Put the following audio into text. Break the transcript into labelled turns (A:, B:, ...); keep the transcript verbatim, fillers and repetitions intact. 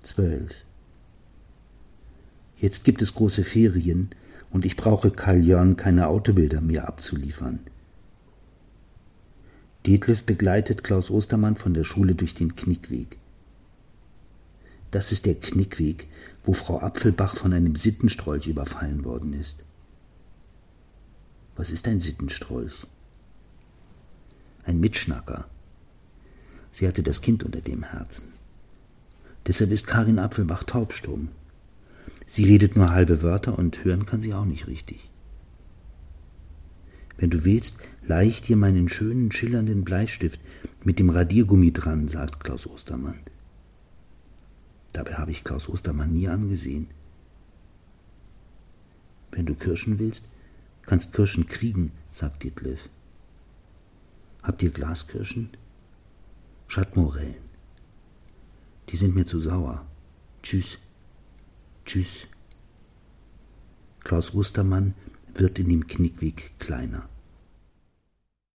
A: Zwölf. Jetzt gibt es große Ferien und ich brauche Karl Jörn keine Autobilder mehr abzuliefern. Detlef begleitet Klaus Ostermann von der Schule durch den Knickweg. Das ist der Knickweg, wo Frau Apfelbach von einem Sittenstrolch überfallen worden ist. Was ist ein Sittenstrolch? Ein Mitschnacker. Sie hatte das Kind unter dem Herzen. Deshalb ist Karin Apfelbach taubstumm. Sie redet nur halbe Wörter und hören kann sie auch nicht richtig. Wenn du willst, leih ich dir meinen schönen, schillernden Bleistift mit dem Radiergummi dran, sagt Klaus Ostermann. Dabei habe ich Klaus Ostermann nie angesehen. Wenn du Kirschen willst, kannst Kirschen kriegen, sagt Detlef. Habt ihr Glaskirschen? Schatmorellen. Die sind mir zu sauer. Tschüss. Tschüss. Klaus Ostermann wird in dem Knickweg kleiner.